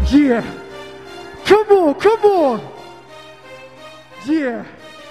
Yeah. Come on, come on. Yeah.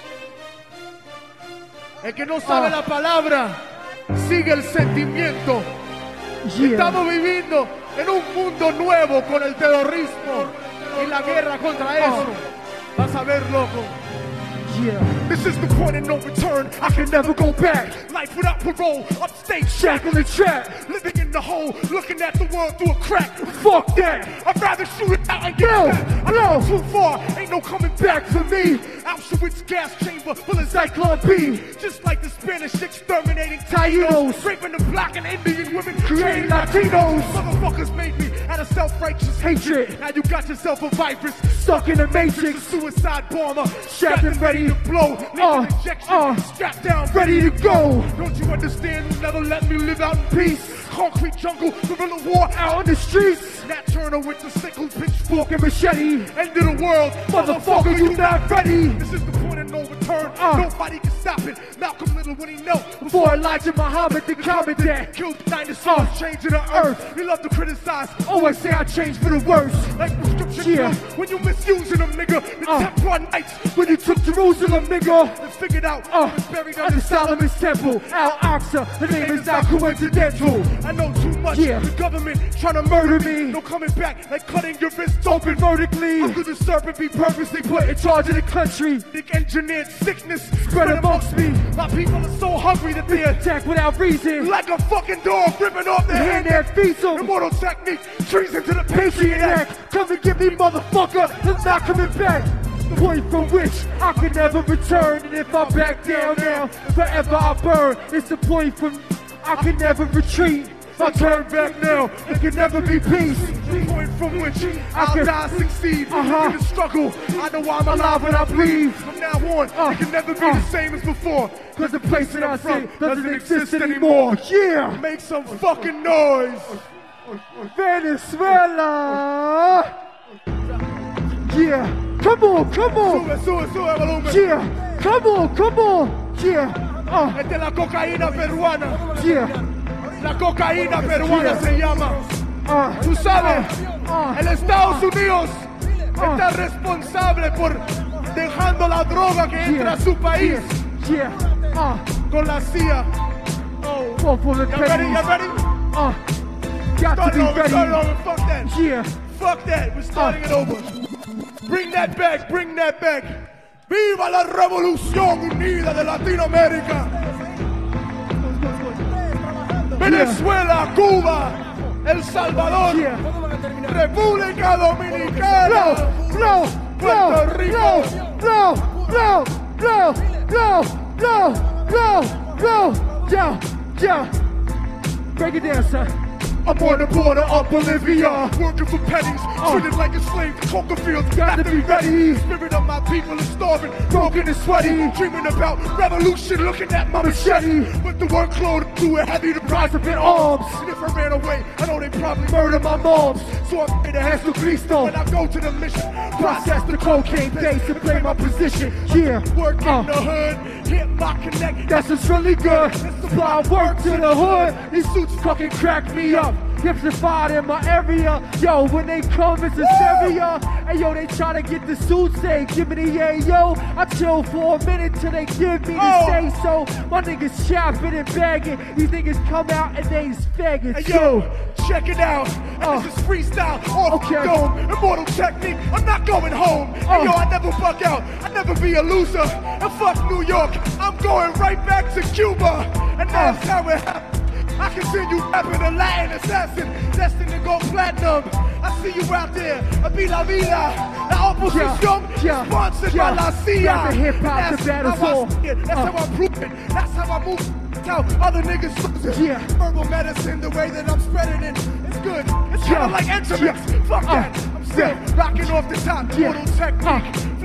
El que no sabe la palabra, sigue el sentimiento. Yeah. Estamos viviendo en un mundo nuevo con el terrorismo y la guerra contra eso. Vas a ver, loco. Yeah. This is the point of no return. I can never go back. Life without parole, upstate, shackle and trap. Living in the hole, looking at the world through a crack. Fuck that. I'd rather shoot it out and get back. I know too far, ain't no coming back for me. Auschwitz gas chamber, full of Zyklon B. Just like the Spanish exterminating Tainos, raping the black and Indian women, creating Latinos. Motherfuckers made me out of self-righteous hatred. Now you got yourself a virus stuck in a matrix. A suicide bomber, strapped and ready to blow. Injection, strapped down, ready to go. Don't you understand? You'll never let me live out in peace. Concrete jungle, guerrilla war out on the streets. Nat Turner with the sickle, pitchfork and machete. End of the world, motherfucker, you not ready. This is the point of no return. Nobody can stop it. Malcolm Little when he knelt before Elijah Muhammad, the commandant killed dinosaurs, changing the earth. He loved to criticize. Always say I changed for the worse. Like prescription pills when you misusing them, nigga. The Templar Knights when you took Jerusalem, nigga. And figured out was buried under Solomon's temple. Al-Aqsa, the name is not coincidental. I know too much. The government trying to murder me. No coming back like cutting your wrists open vertically. I'm gonna serve and be purposely put in charge of the country. The engineered sickness spread amongst me. My people are so hungry that they attack without reason. Like a fucking dog ripping off their hand that feeds them. Immortal technique, treason to the Patriot Act. Come and get me, motherfucker. I'm not coming back. The point from which I can never return. And if I back down now, forever I burn. It's the point from I can never retreat. I turn back now, it can never be peace. The point from which I'll die, succeed in the struggle. I know I'm alive when I breathe. From now on, it can never be the same as before. Cause the place that I'm from doesn't exist anymore. Yeah! Make some fucking noise! Venezuela! Yeah! Come on, come on! Sube volumen! Yeah! Come on, come on! Yeah! Esta es la cocaína peruana. Yeah! La cocaína peruana se llama. Tú sabes, el Estados Unidos está responsable por dejando la droga que entra a su país. Con la CIA. You ready? Got to be ready. Start over. Fuck that. Yeah. Fuck that. We're starting it over. Bring that back. Bring that back. ¡Viva la Revolución Unida de Latinoamérica! Venezuela, Cuba, El Salvador, República Dominicana, Puerto Rico. Break it down, son. I'm on the border of Bolivia, working for pennies, treated like a slave. Coca fields, got to be ready. Spirit of my people is starving, broken and sweaty. Dreaming about revolution, looking at my machete. But the workload too heavy to rise up in arms. And if I ran away, I know they probably murder my moms. So I'm ready to answer Cristo when I go to the mission. Process the cocaine base and play my position. Yeah, work in the hood, hit my connect. That's what's really good. Supply work to the hood. These suits fucking crack me up. Hipsified in my area. Yo, when they come, it's a Syria. Hey, yo, they try to get the suits, they give me the yayo. I chill for a minute till they give me the say so. My niggas chopping and bagging. These niggas come out and they's faggots. Hey, yo, check it out. This is freestyle, off the dome, immortal technique. I'm not going home. Hey, yo, I never fuck out. I never be a loser. And fuck New York. I'm going right back to Cuba. And that's how it happens. I continue rapping a Latin assassin, destined to go platinum. I see you out there, a Vila Vila, la oposición, sponsored by La CIA. That's how I see it, that's how I prove it, that's how I move. Tell other niggas losing. Herbal medicine, the way that I'm spreading it, it's good. It's kind of like Entermix. Fuck that. I'm still rocking off the top, total technique.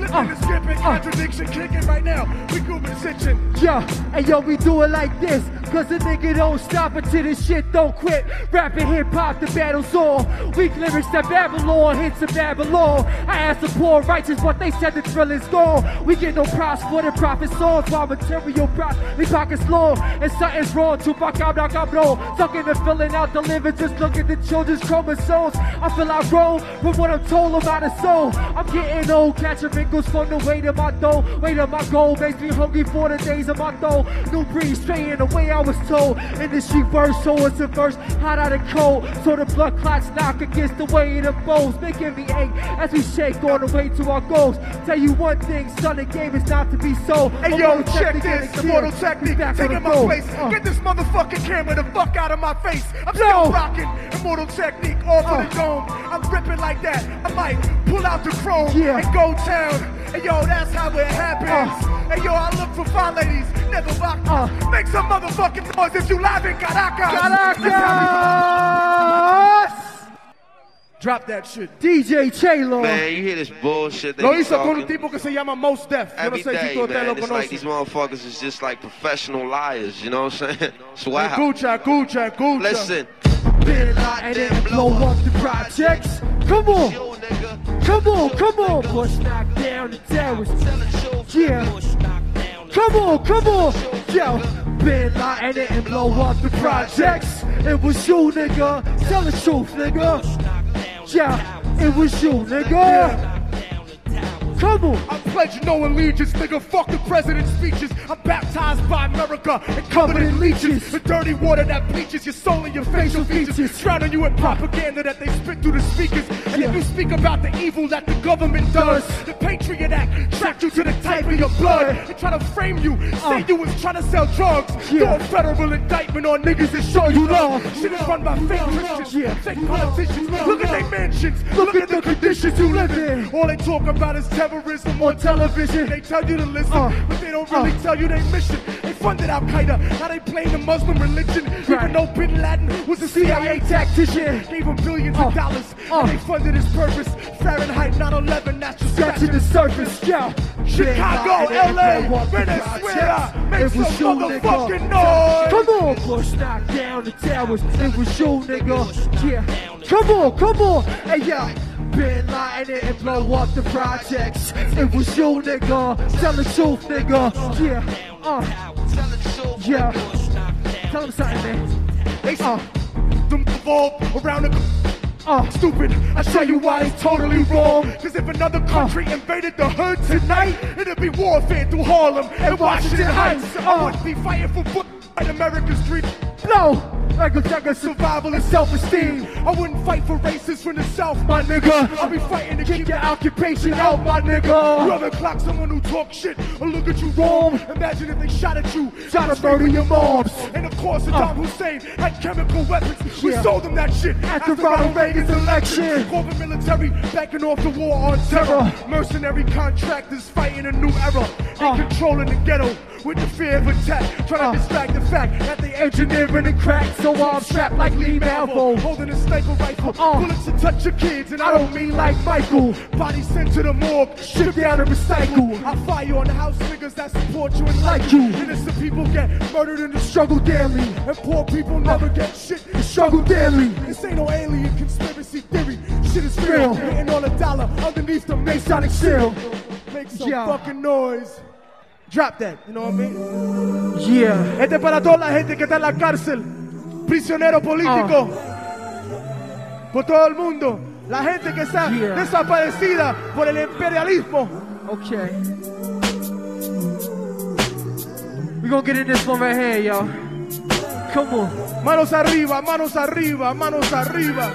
Flipping the script and contradiction kicking right now. We grooving and stitching. Yeah, and yo, we do it like this. Cause the nigga don't stop until this shit don't quit. Rapping hip hop, the battle's on. Weak lyrics that Babylon hits of Babylon. I asked the poor righteous what they said the drill is gone. We get no props for the prophet songs. While material props, we pockets long. And something's wrong, Tupac, I'm not cabrón. Stuck in the filling out the liver, just look at the children's chromosomes. I feel I roll from what I'm told about the soul. I'm getting old, catching wrinkles from the weight of my dough. Weight of my goal makes me hungry for the days of my dough. New breed, straight in the way I was told. Industry verse, so it's a verse, hot out of cold. So the blood clots knock against the weight of the bows, making me ache as we shake on the way to our goals. Tell you one thing, son, the game is not to be sold. Hey yo, check this, Immortal Technique, taking my place. Get this motherfucking camera the fuck out of my face. I'm still rocking Immortal Technique off of the dome. I'm ripping like that. I might pull out the chrome and go down. Hey yo, that's how it happens. Hey yo, I look for fine ladies, never rock. Make some motherfucking noise if you live in Caracas. Caracas! Drop that shit. DJ Chelo. Man, you hear this bullshit. Lo hizo con un tipo que se llama Mos Def. Every day, man. It's like these motherfuckers is just like professional liars, you know what I'm saying? It's wow. Escucha. Listen. Been and then blow up the projects. Come on. Come on. Push knock down the towers. Yeah. Come on. Yo. Been and then blow up the projects. It was you, nigga. Tell the truth, nigga. Yeah, it was you, nigga. Come on. I pledge no allegiance, nigga. Fuck the president's speeches. I'm baptized by America and covered in leeches. The dirty water that bleaches your soul and your facial features. Drowning you in propaganda that they spit through the speakers. And if you speak about the evil that the government does, the Patriot Act track you to the type of your blood. They try to frame you, say you was trying to sell drugs. Throw a federal indictment on niggas and show you love. Shit is run by fake Christians, fake politicians. Look at their mansions, look at the conditions you live in. All they talk about is terrorism on television. They tell you to listen, but they don't really tell you their mission. They funded Al-Qaeda, now they playing the Muslim religion. Even though Bin Laden was a CIA tactician. Gave him billions of dollars, and they funded his purpose. Fahrenheit 9/11, that's just scratching the surface. Yeah. Chicago, LA, Venezuela, make some motherfucking noise. Come on, push knock down the towers. It was you, nigga. Yeah. Come on. Hey, yeah. Been lying and blow up the projects. It was you, nigga. Tell the truth, nigga. Yeah. Tell them something, man. They them evolve around the stupid. I tell you why it's totally wrong. Cause if another country invaded the hood tonight, it'd be warfare through Harlem and Washington Heights. I wouldn't be fighting for in America's street. No, like a survival and self-esteem. I wouldn't fight for racists from the South, my nigga. I'll be fighting to keep your occupation out, my nigga. Rather clock someone who talk shit or look at you wrong. Imagine if they shot at you, shot to murder your moms. And of course, Saddam Hussein had chemical weapons. We sold them that shit after Ronald Reagan's election. Corporate military backing off the war on terror. Mercenary contractors fighting a new era. And controlling the ghetto with the fear of attack. Trying to distract the fact that they engineering and crack. So I'm strapped like Lee Malvo, holding a sniper rifle. Bullets to touch your kids, and I don't mean like Michael. Body sent to the morgue, shipped down to recycle. I fire on the house niggas that support you and like you. Innocent people get murdered in the struggle daily, and poor people never get shit. The struggle daily. This ain't no alien conspiracy theory. Shit is real. Hitting on a dollar underneath the Masonic seal. Make some fucking noise. Drop that, you know what I mean? Yeah. Este para toda la gente que está en la cárcel, prisionero político, por todo el mundo, la gente que está desaparecida por el imperialismo. Okay. We're gonna get in this one right here, y'all. Come on. Manos arriba, manos arriba, manos arriba.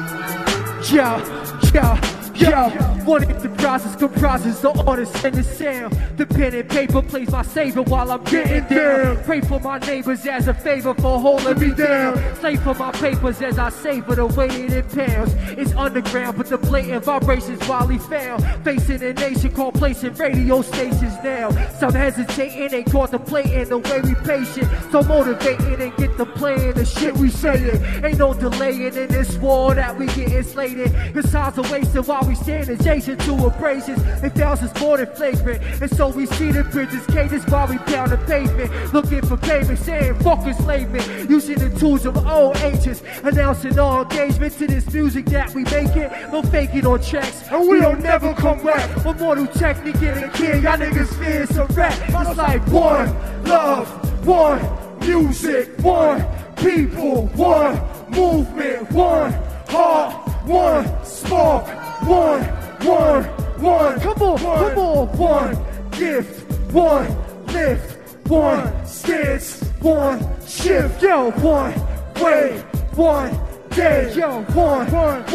Yo, what if the process comprises the artist and the sound? The pen and paper plays my savior while I'm getting down. Pray for my neighbors as a favor for holding me down. Slave for my papers as I savor the weight in pounds. It's underground, but the blatant vibrations wildly found. Facing a nation called placing radio stations now. Some hesitating, ain't contemplating the way we patient. So motivating and get to playing the shit we saying. Ain't no delaying in this war that we getting slated. Cause time's a wasted while while we stand adjacent to abrasions. It fails us more than flagrant. And so we see the bridges, cages while we pound the pavement. Looking for payment, saying fuck enslavement. Using the tools of old ancients. Announcing all engagement to this music that we make it. No faking on tracks. And we don't never come back. Immortal technique in the kid. Y'all niggas fear some rap. It's like one love, one music, one people, one movement, one heart, one spark, one. Come on, one gift, one lift, one stance, one shift, yo, one way, one day, yo, one.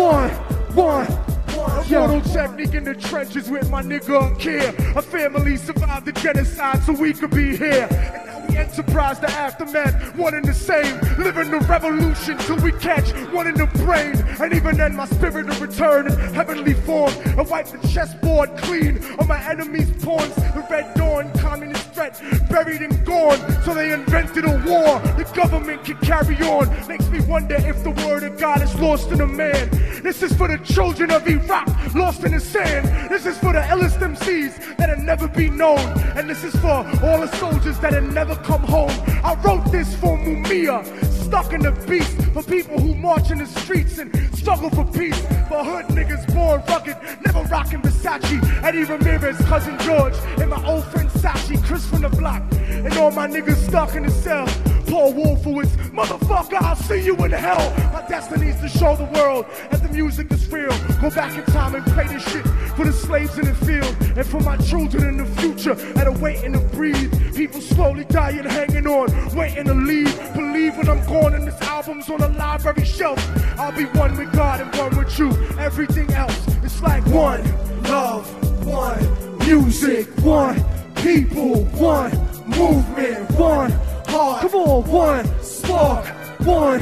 Immortal technique in the trenches with my nigga Care. A family survived the genocide so we could be here. And now we enterprise the aftermath, one and the same. Living the revolution till we catch one in the brain. And even then my spirit will return in heavenly form and wipe the chessboard clean of my enemies' pawns. The Red Dawn, communist threat, buried and gone. So they invented a war the government can carry on. Makes me wonder if the word of God is lost in a man. This is for the children of Iraq, lost in the sand. This is for the illest MCs that'll never be known. And this is for all the soldiers that'll never come home. I wrote this for Mumia, stuck in the beast. For people who march in the streets and struggle for peace. For hood niggas born rugged, never rocking Versace. Eddie Ramirez, Cousin George, and my old friend Sachi, Chris from the block. And all my niggas stuck in the cell. Paul Wolfowitz, motherfucker, I'll see you in hell. My destiny's to show the world that the music is real. Go back in time and play this shit for the slaves in the field. And for my children in the future that are waiting to breathe. People slowly dying, hanging on, waiting to leave. Believe when I'm gone and this album's on the library shelf. I'll be one with God and one with you. Everything else, it's like one love, one music, one people, one movement, one heart. Come on, one spark, one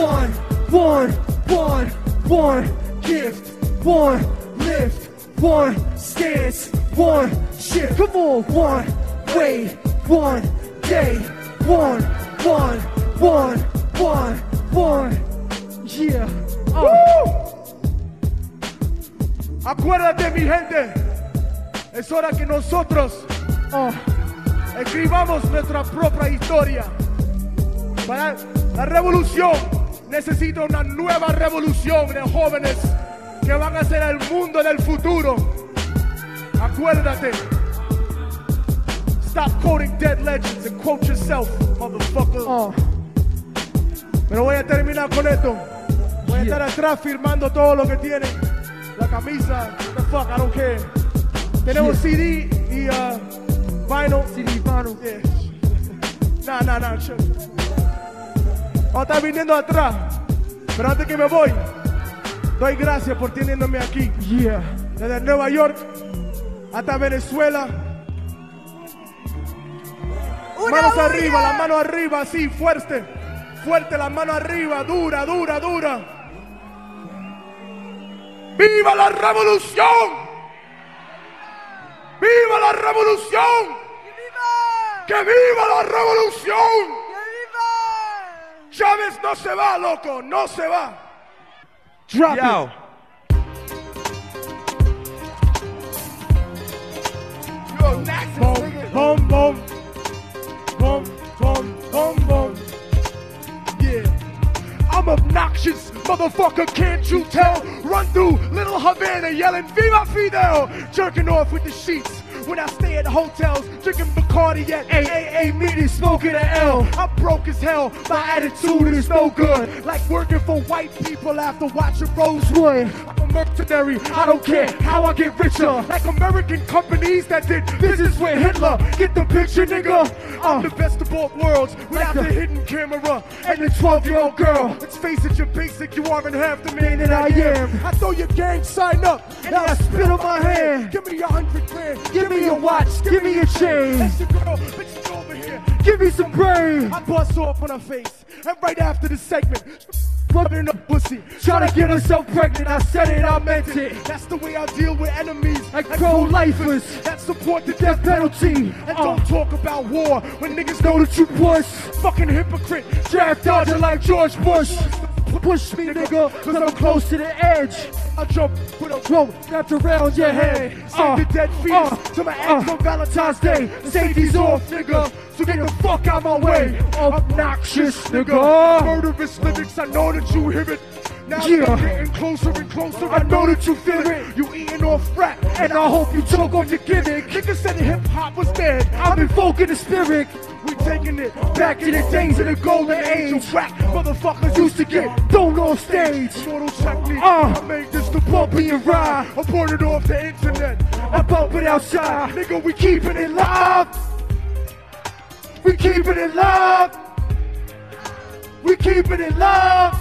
gift, one lift, one stance, one shift. Come on, one way, one day, one. Yeah. Acuérdate, mi gente, es hora que nosotros escribamos nuestra propia historia. Para la revolución necesito una nueva revolución de jóvenes que van a ser el mundo del futuro. Acuérdate. Stop quoting dead legends and quote yourself, motherfucker. Pero voy a terminar con esto. Voy a estar atrás firmando todo lo que tienen. La camisa, the fuck, I don't care. Tenemos CD y vinyl. CD, vinyl. Yeah. Nah. Vamos a estar viniendo atrás. Pero antes que me voy, doy gracias por teniéndome aquí. Yeah. Desde Nueva York hasta Venezuela. Manos arriba, las manos arriba, así, fuerte. Fuerte, las manos arriba, dura. ¡Viva la revolución! ¡Viva la revolución! ¡Que viva la revolución! Chávez no se va, loco, no se va. Drop it. Yo, boom. Yeah. I'm obnoxious, motherfucker, can't you tell? Run through Little Havana yelling, Viva Fidel! Jerking off with the sheets. When I stay at hotels, drinking Bacardi at AAA meetings, smoking an L. I'm broke as hell, my attitude is no good. Like working for white people after watching Rosewood. I'm a mercenary, I don't care how I get richer. Like American companies that did business with Hitler. Get the picture, nigga? I'm the best of both worlds, without the hidden camera and the 12-year-old girl. Let's face it, you're basic, you aren't half the man that I am. I throw your gang sign up, and I spit on my hand. Give me 100 grand, give me a watch, give me a chain. That's your girl, bitch, over here. Give me some brain. I bust off on her face, and right after the segment, rubbing up pussy. Trying to get herself pregnant, I said it, I meant it. That's the way I deal with enemies. Like pro-lifers that support the death penalty. And don't talk about war when niggas know that you push. Fucking hypocrite. Draft dodger like George Bush. Push me, nigga, cause I'm close to the edge. I jump with a rope wrapped around your head. Save the dead fetus to my ex on Valentine's Day. Safety's off, nigga, so get the fuck out my way. Obnoxious, nigga. Murderous lyrics, I know that you hear it. Now yeah. Getting closer and closer, I know that you feel it. You eating off rap, and I hope you choke on your gimmick. Niggas said hip-hop was dead. I'm invoking the spirit. We taking it back to the days of the golden age. Rap motherfuckers used to get thrown on stage. Immortal technique. I made this to bumpy and ride. I poured it off the internet. I bump it outside. Nigga, we keeping it live. We keeping it live. We keeping it live.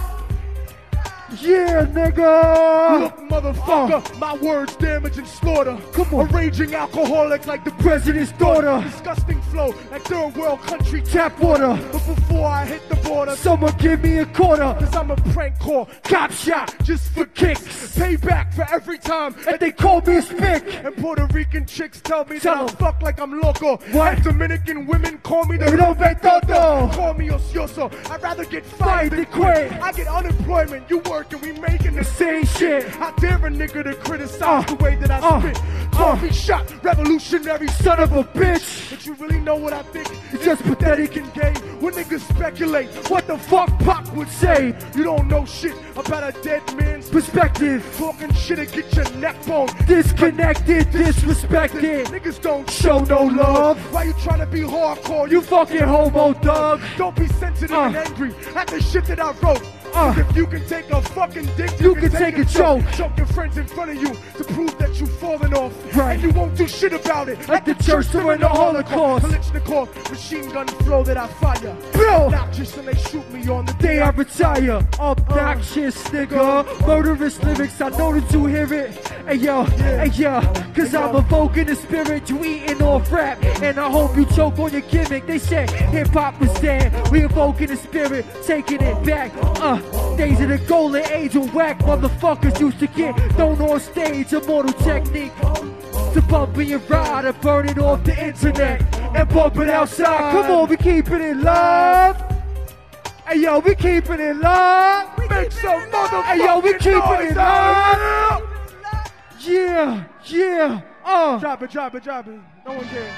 Yeah, nigga! Look, motherfucker, my words damage and slaughter. Come on. A raging alcoholic like the president's daughter. Disgusting flow like third world country tap water. But before I hit the border, someone give me a quarter. Cause I'm a prank call, cop shot, just for kicks. Payback for every time and they call me a spick. And Puerto Rican chicks tell me that I fuck like I'm loco. What? And Dominican women call me the Roberto. Call me ocioso. I'd rather get fired than quit. I get unemployment, you work and we making the same shit. I dare a nigga to criticize the way that I spit. Coffee shot, revolutionary son of a bitch. But you really know what I think? It's just pathetic and gay. When niggas speculate what the fuck Pac would say. You don't know shit about a dead man's perspective. Talking shit and get your neck bone disconnected, disrespected. Niggas don't show no love. Why you trying to be hardcore? You fucking homo dog. Don't be sensitive and angry at the shit that I wrote. If you can take a fucking dick, you can take a joke. Choke your friends in front of you to prove that you falling off. Right. And you won't do shit about it. Like the church during the Holocaust. Kalashnikov, machine gun flow that I fire. Bill. Obnoxious and they shoot me on the day I retire. Obnoxious nigga. Murderous lyrics, I know that you hear it. Hey yo, hey yo. Cause I'm evoking the spirit, you eating off rap. And I hope you choke on your gimmick. They said hip hop was dead. We evoking the spirit, taking it back. Days of the golden age of whack motherfuckers used to get thrown on stage. Immortal technique to bump and ride and burn it off the internet and bump it outside. Come on, we keeping it live. Hey yo, we keeping it live. Make some motherfucking hey yo, we keeping it live. Yeah, yeah. Drop it. No one cares.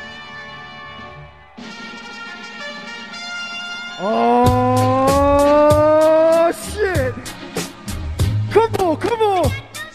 Oh shit! Come on!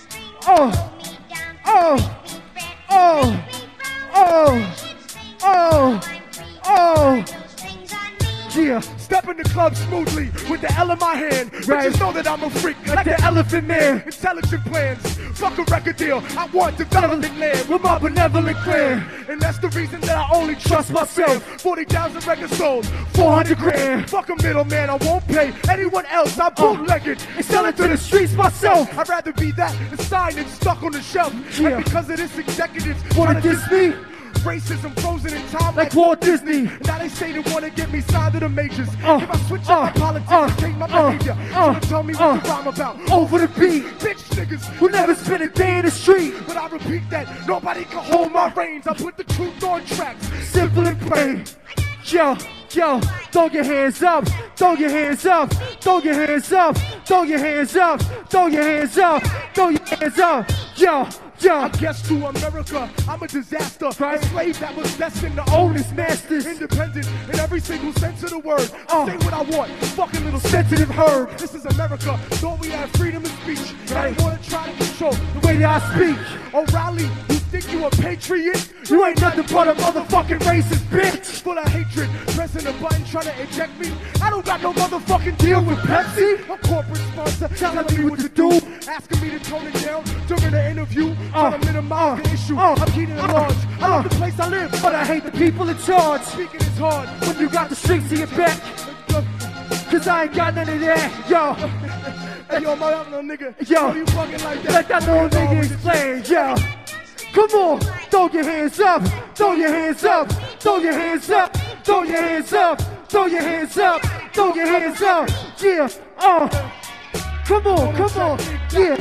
Yeah. Step in the club smoothly with the L in my hand. Right. But just know that I'm a freak like the Elephant Man. Intelligent plans. Fuck a record deal. I want development land with my benevolent clan. And that's the reason that I only trust myself. 40,000 records sold, 400 grand. Fuck a middleman, I won't pay anyone else. I bootleg it and sell it to the streets myself. I'd rather be that than signed and stuck on the shelf. Yeah. And because of this, executives wanna diss me. Racism frozen in time like Walt Disney. Now they say they wanna get me signed to the majors. If I switch up my politics, change my behavior. Tell me what the rhyme about. Over the beat, bitch niggas who never spent a day in the street. But I repeat that nobody can hold my reins. I put the truth on tracks, simple and plain. Yo, throw your hands up, throw your hands up, throw your hands up, throw your hands up, throw your hands up, throw your hands up. Yo. I guess to America, I'm a disaster. Right? A slave that was destined to own his masters. Independent in every single sense of the word. Say what I want, fucking little sensitive herb. This is America, thought we had freedom of speech. Right? I wanna try to control the way that I speak. O'Reilly, you think you a patriot? You ain't nothing but a motherfucking racist bitch. Full of hatred, pressing a button trying to eject me. I don't got no motherfucking deal with Pepsi. A corporate sponsor telling me what to do. Asking me to tone it down during the interview. Trying to minimize the issue. I'm keeping it large. I love the place I live, but I hate the people in charge. Speaking is hard when you got the strings to your back. Cause I ain't got none of that. Yo. Hey yo, my little nigga. Yo. You fucking like that. Let that little nigga explain. Yo. Come on. Throw your hands up. Throw your hands up. Throw your hands up. Throw your hands up. Throw your hands up. Throw your hands up. Yeah. Come on, come on. Yeah.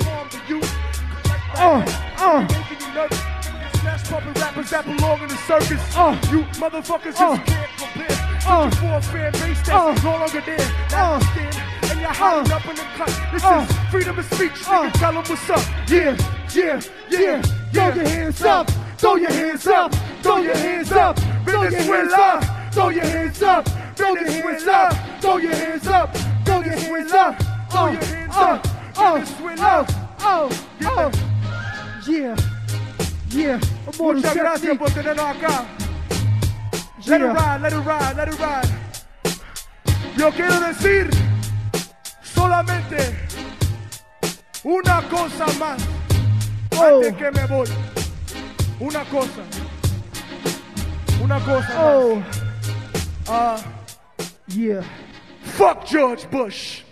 Smash puppet rappers that belong in the circus. You motherfuckers just can't compare. For a fan base that's no longer there. Now and you're hiding up in the cut. This is freedom of speech. You can tell them what's up. Yeah, yeah, yeah. Throw your hands up. Throw your hands up. Throw your hands up. Throw your hands up. Throw your hands up. Throw your hands up. Throw your hands up. Throw your hands up. Throw your hands up. Yeah. Yeah. Muchas gracias por tenernos acá. Let it ride, let it ride, let it ride. Yo quiero decir solamente una cosa más antes que me voy. Una cosa. Una cosa más. Yeah. Fuck George Bush.